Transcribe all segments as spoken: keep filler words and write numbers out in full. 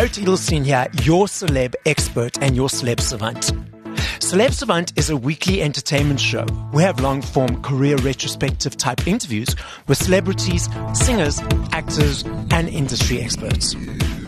Gerrit Edelstein here, your celeb expert and your celeb savant. Celeb Savant is a weekly entertainment show. We have long-form career retrospective type interviews with celebrities, singers, actors, and industry experts.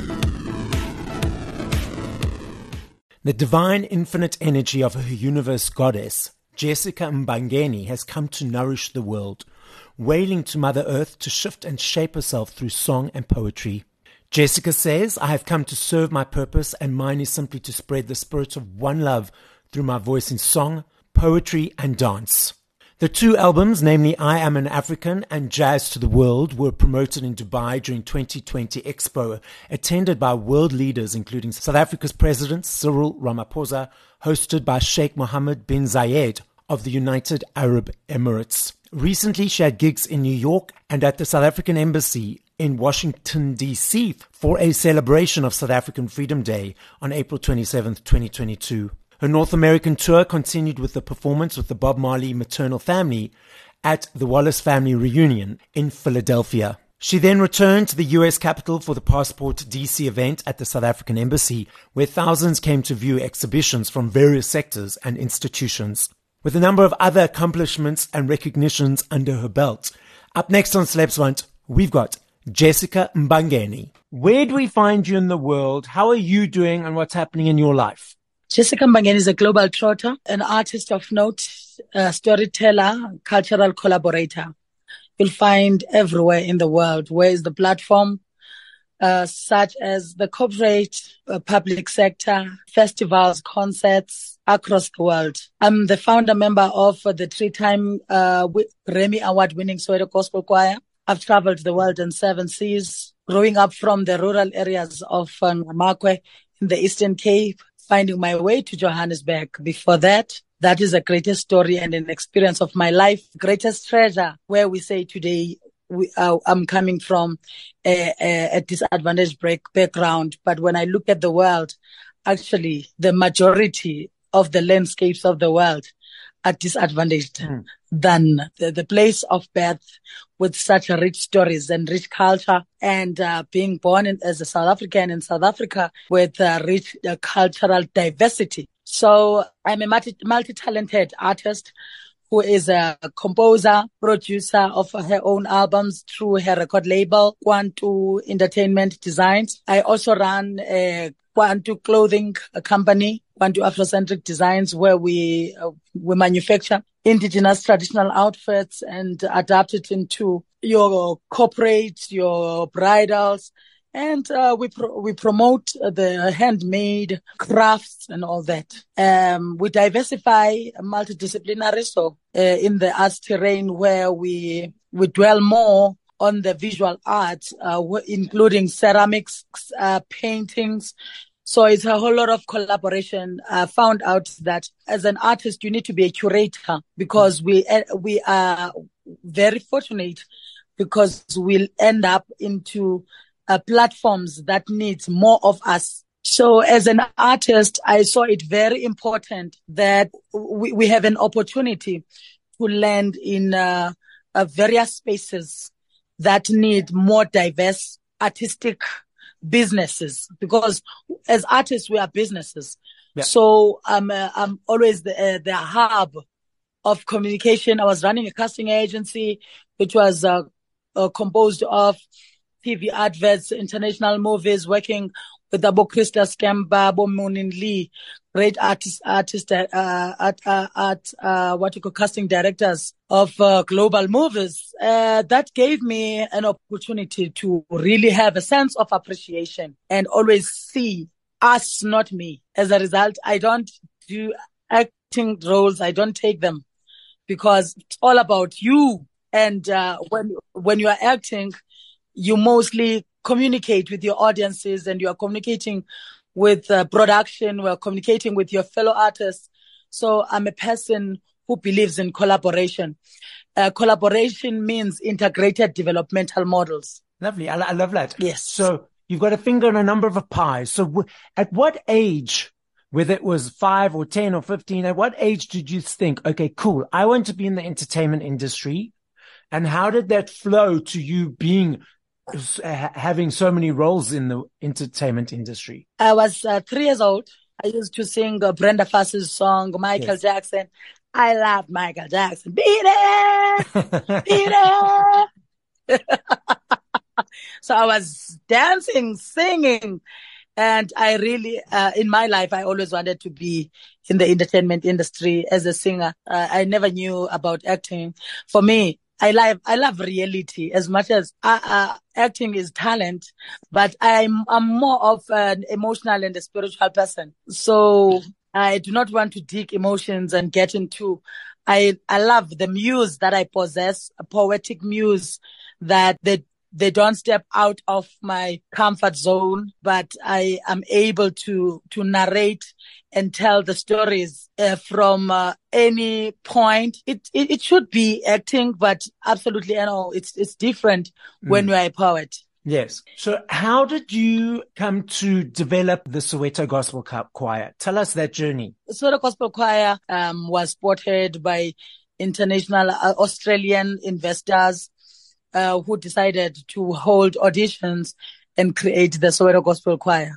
The divine infinite energy of her universe goddess, Jessica Mbangeni, has come to nourish the world, wailing to Mother Earth to shift and shape herself through song and poetry. Jessica says, I have come to serve my purpose, and mine is simply to spread the spirit of one love through my voice in song, poetry, and dance. The two albums, namely I Am an African and Jazz to the World, were promoted in Dubai during twenty twenty Expo, attended by world leaders including South Africa's President Cyril Ramaphosa, hosted by Sheikh Mohammed bin Zayed of the United Arab Emirates. Recently, she had gigs in New York and at the South African Embassy in Washington, D C for a celebration of South African Freedom Day on April twenty-seventh, twenty twenty-two. Her North American tour continued with the performance with the Bob Marley maternal family at the Wallace Family Reunion in Philadelphia. She then returned to the U S Capitol for the Passport D C event at the South African Embassy, where thousands came to view exhibitions from various sectors and institutions. With a number of other accomplishments and recognitions under her belt. Up next on Celeb Savant, we've got Jessica Mbangeni. Where do we find you in the world? How are you doing and what's happening in your life? Jessica Mbangeni is a global trotter, an artist of note, a storyteller, cultural collaborator. You'll find everywhere in the world. Where is the platform? Uh, such as the corporate, uh, public sector, festivals, concerts across the world. I'm the founder member of uh, the three-time uh, Grammy Award-winning Soweto Gospel Choir. I've traveled the world in seven seas, growing up from the rural areas of uh, Makwe in the Eastern Cape, finding my way to Johannesburg. Before that, that is the greatest story and an experience of my life, greatest treasure, where we say today, we, uh, I'm coming from a, a, a disadvantaged break, background. But when I look at the world, actually, the majority of the landscapes of the world are disadvantaged mm. than the, the place of birth, with such a rich stories and rich culture, and uh, being born in, as a South African in South Africa with uh, rich uh, cultural diversity. So I'm a multi- multi-talented artist who is a composer, producer of her own albums through her record label, Kwantu Entertainment Designs. I also run a Kwantu clothing company, Kwantu Afrocentric Designs, where we uh, we manufacture indigenous traditional outfits and adapt it into your corporate, your bridals, and uh, we pro- we promote the handmade crafts and all that. Um, we diversify multidisciplinary, so uh, in the arts terrain where we we dwell more on the visual arts, uh, including ceramics, uh, paintings. So it's a whole lot of collaboration. I found out that as an artist, you need to be a curator, because we we are very fortunate because we'll end up into uh, platforms that needs more of us. So as an artist, I saw it very important that we, we have an opportunity to land in uh, uh, various spaces that need more diverse artistic businesses, because as artists we are businesses. Yeah. So I'm uh, I'm always the uh, the hub of communication. I was running a casting agency which was uh, uh, composed of T V adverts, international movies, working with Abo Krista Skemba, Abo Moonin Lee, great artists, artist, uh, at, uh, at, uh, what you call casting directors of, uh, global movies. Uh, that gave me an opportunity to really have a sense of appreciation and always see us, not me. As a result, I don't do acting roles. I don't take them because it's all about you. And, uh, when, when you are acting, you mostly communicate with your audiences, and you are communicating with uh, production, we're communicating with your fellow artists. So I'm a person who believes in collaboration. Uh, collaboration means integrated developmental models. Lovely. I, I love that. Yes. So you've got a finger in a number of pies. So w- at what age, whether it was five or ten or fifteen, at what age did you think, okay, cool, I want to be in the entertainment industry? And how did that flow to you being having so many roles in the entertainment industry? I was uh, three years old. I used to sing uh, Brenda Fass's song, Michael yes. Jackson. I love Michael Jackson. Beat it! Beat it! So I was dancing, singing. And I really, uh, in my life, I always wanted to be in the entertainment industry as a singer. Uh, I never knew about acting. For me, I love, I love reality as much as uh, uh, acting is talent, but I'm, I'm more of an emotional and a spiritual person. So I do not want to dig emotions and get into, I, I love the muse that I possess, a poetic muse that the They don't step out of my comfort zone, but I am able to, to narrate and tell the stories uh, from uh, any point. It, it it should be acting, but absolutely, you know, it's it's different mm. when you're a poet. Yes. So how did you come to develop the Soweto Gospel Choir? Tell us that journey. The Soweto Gospel Choir um, was spotted by international uh, Australian investors Uh, who decided to hold auditions and create the Soweto Gospel Choir.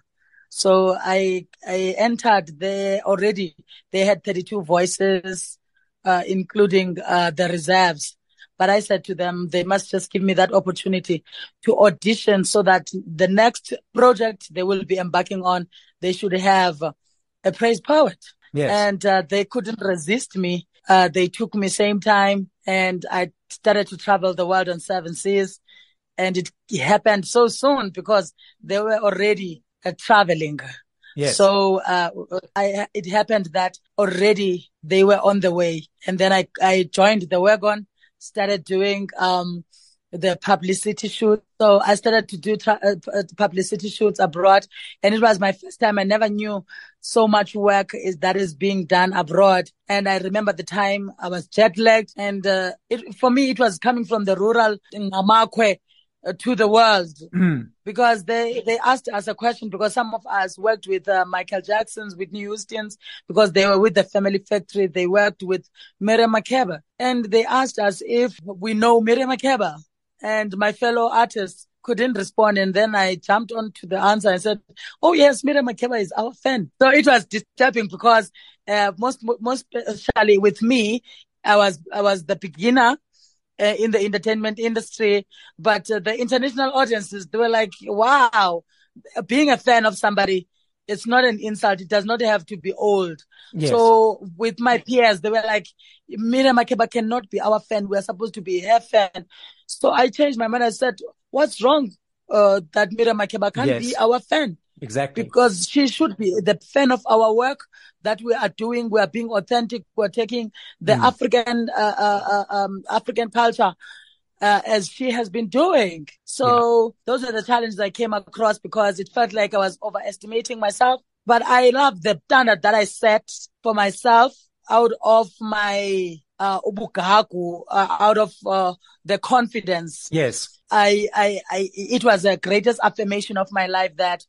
So I I entered there already. They had thirty-two voices, uh, including uh, the reserves. But I said to them, they must just give me that opportunity to audition so that the next project they will be embarking on, they should have a praise poet. Yes. And uh, they couldn't resist me. Uh, they took me same time, and I started to travel the world on seven seas. And it happened so soon because they were already uh, traveling. Yes. So uh, I, it happened that already they were on the way. And then I, I joined the wagon, started doing um, the publicity shoot. So I started to do tra- uh, publicity shoots abroad. And it was my first time. I never knew so much work is that is being done abroad. And I remember the time I was jet lagged. And uh, it, for me, it was coming from the rural in Namakwe uh, to the world. Mm. Because they, they asked us a question because some of us worked with uh, Michael Jackson's, Whitney Houston's, because they were with the Family Factory. They worked with Miriam Makeba. And they asked us if we know Miriam Makeba. And my fellow artists couldn't respond. And then I jumped onto the answer and said, oh, yes, Miriam Makeba is our fan. So it was disturbing because uh, most, most especially with me, I was, I was the beginner uh, in the entertainment industry. But uh, the international audiences, they were like, wow, being a fan of somebody, it's not an insult. It does not have to be old. Yes. So with my peers, they were like, Miriam Makeba cannot be our fan. We're supposed to be her fan. So I changed my mind. I said, what's wrong uh, that Miriam Makeba can't yes. be our fan? Exactly. Because she should be the fan of our work that we are doing. We are being authentic. We're taking the mm. African, uh, uh, um, African culture Uh, as she has been doing. So yeah. those are the challenges I came across because it felt like I was overestimating myself. But I love the standard that I set for myself out of my uh, ubugagu, uh, out of uh, the confidence. Yes. I, I, I, it was the greatest affirmation of my life that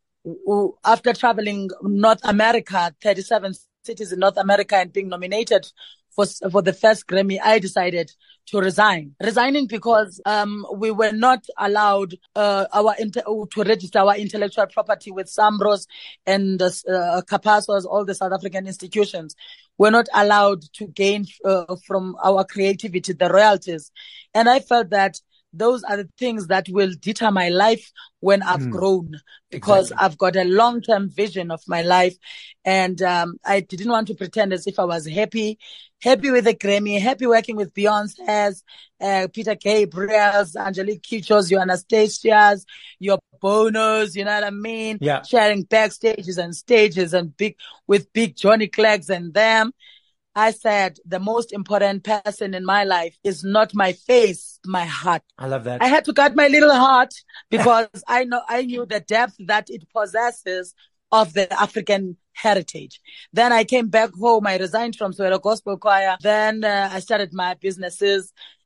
uh, after traveling North America, thirty-seven cities in North America and being nominated for for the first Grammy, I decided to resign. Resigning because um we were not allowed uh our inter- to register our intellectual property with SAMROS and uh, CAPASOS, all the South African institutions. We're not allowed to gain uh, from our creativity the royalties, and I felt that those are the things that will deter my life when I've mm. grown, because exactly. I've got a long-term vision of my life. And um, I didn't want to pretend as if I was happy, happy with the Grammy, happy working with Beyonce's, uh, Peter Gabriel's, Angelique Kidjo's, your Anastasia's, your Bono's, you know what I mean? Yeah. Sharing backstages and stages and big, with big Johnny Cleggs and them. I said the most important person in my life is not my face, my heart. I love that. I had to cut my little heart because I know I knew the depth that it possesses of the African heritage. Then I came back home. I resigned from Soweto Gospel Choir. Then uh, I started my businesses.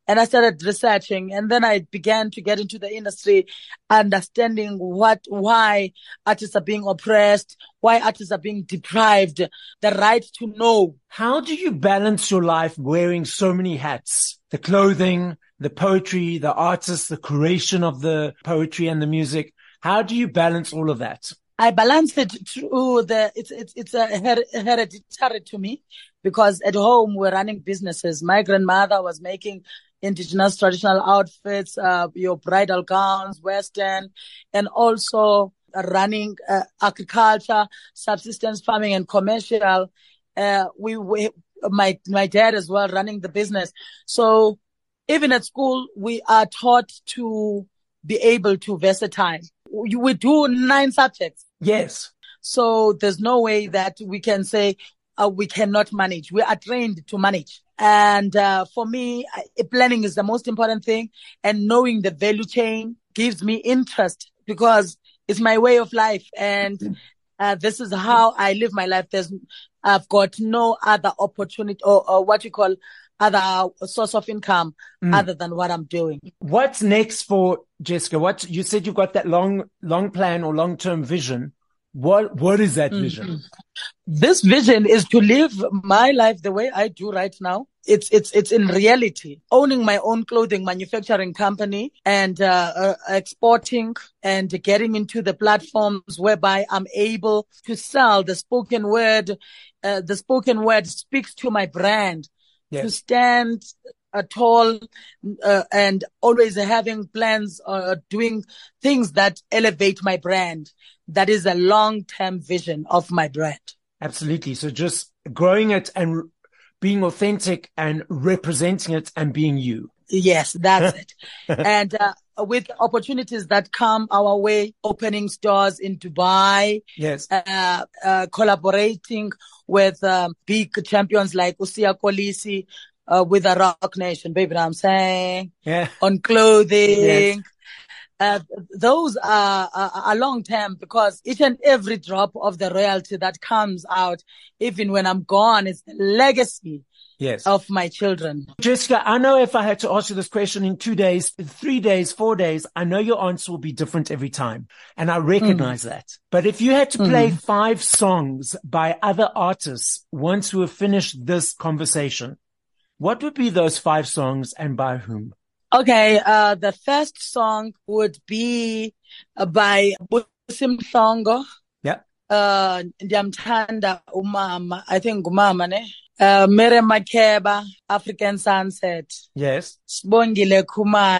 And I started researching, and then I began to get into the industry, understanding what, why artists are being oppressed, why artists are being deprived, the right to know. How do you balance your life wearing so many hats? The clothing, the poetry, the artists, the creation of the poetry and the music. How do you balance all of that? I balance it through the, it's, it's, it's a her- hereditary to me, because at home we're running businesses. My grandmother was making indigenous traditional outfits, uh, your bridal gowns, Western, and also running uh, agriculture, subsistence farming, and commercial. Uh, we, we, my, my dad as well running the business. So even at school, we are taught to be able to versatile. We, we do nine subjects. Yes. So there's no way that we can say uh, we cannot manage. We are trained to manage. And uh, for me, uh, planning is the most important thing. And knowing the value chain gives me interest, because it's my way of life. And uh, this is how I live my life. There's, I've got no other opportunity or, or what you call other source of income mm. other than what I'm doing. What's next for Jessica? What you said you've got that long, long plan or long-term vision. What, what is that mm-hmm. vision? This vision is to live my life the way I do right now. It's, it's, it's in reality, owning my own clothing manufacturing company and, uh, uh, exporting and getting into the platforms whereby I'm able to sell the spoken word. Uh, the spoken word speaks to my brand. Yes. To stand uh, tall uh, and always having plans, uh, doing things that elevate my brand. That is a long-term vision of my brand. Absolutely. So just growing it and being authentic and representing it and being you. Yes, that's it. And uh, with opportunities that come our way, opening stores in Dubai, yes, uh, uh, collaborating with um, big champions like Usia Kolisi, uh, with the Rock Nation, baby, know what I'm saying? Yeah. On clothing. Yes. Uh, those are, are, are long term, because each and every drop of the royalty that comes out, even when I'm gone, is the legacy. Yes. Of my children. Jessica, I know if I had to ask you this question in two days, three days, four days, I know your answer will be different every time. And I recognize mm. that. But if you had to play mm. five songs by other artists once we have finished this conversation, what would be those five songs and by whom? Okay. Uh, the first song would be uh, by Busim Thongo. Yeah. Uh, Ndiyamthanda umama. I think umama, ne? Uh, Mere Makeba, African Sunset. Yes. Sibongile Khumalo,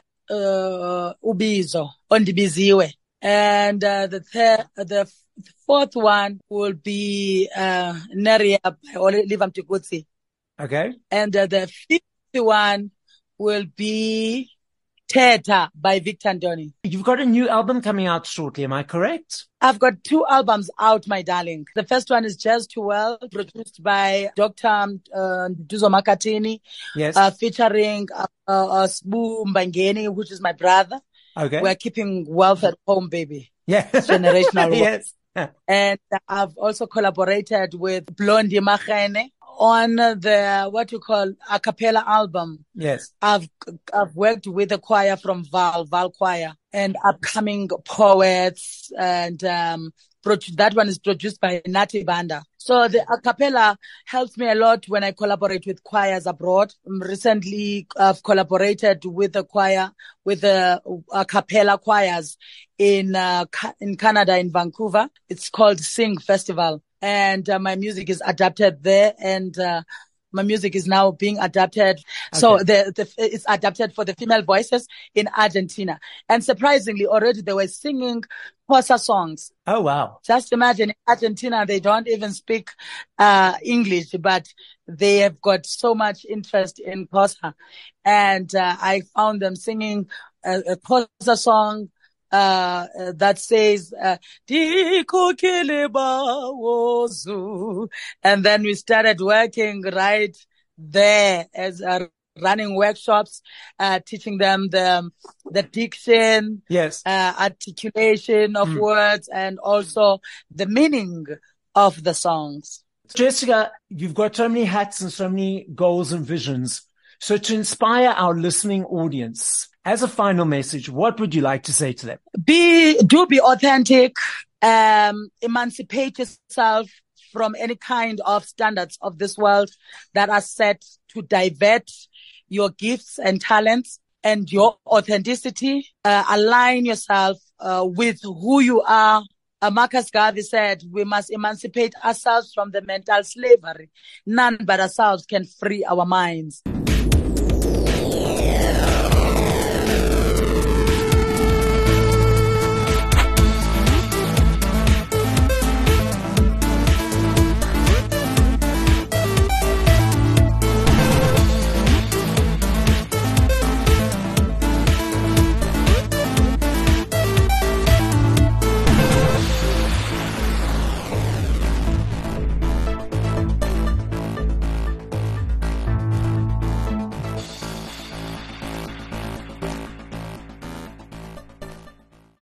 uh, Ubizo, Ondibiziwe. And, uh, the third, the fourth one will be, uh, Neria by Oliver Mtukudzi. Okay. And uh, the fifth one will be Theta by Victor Ndoni. You've got a new album coming out shortly, am I correct? I've got two albums out, my darling. The first one is Jazz to Well, produced by Doctor Uh, Duzo Makatini. Yes. Uh, featuring uh, uh, Sbu Mbangeni, which is my brother. Okay. We're keeping wealth at home, baby. Yeah. It's generational. Yes. And I've also collaborated with Blondie Machene on the, what you call, a cappella album. Yes. I've, I've worked with a choir from Val, Val Choir, and upcoming poets, and, um, that one is produced by Nati Banda. So the a cappella helps me a lot when I collaborate with choirs abroad. Recently, I've collaborated with a choir, with a, a cappella choirs in, uh, in Canada, in Vancouver. It's called Sing Festival. And uh, my music is adapted there, and uh, my music is now being adapted. Okay. So the, the, it's adapted for the female voices in Argentina. And surprisingly, already they were singing Xhosa songs. Oh, wow. Just imagine, in Argentina, they don't even speak uh English, but they have got so much interest in Xhosa. And uh, I found them singing a, a Xhosa song Uh, uh, that says, uh, and then we started working right there as uh, running workshops, uh, teaching them the, the diction, yes, uh, articulation of mm. words, and also the meaning of the songs. Jessica, you've got so many hats and so many goals and visions. So to inspire our listening audience, as a final message, what would you like to say to them? Be, do be authentic, um, emancipate yourself from any kind of standards of this world that are set to divert your gifts and talents and your authenticity. Uh, align yourself uh, with who you are. Uh, Marcus Garvey said, we must emancipate ourselves from the mental slavery. None but ourselves can free our minds.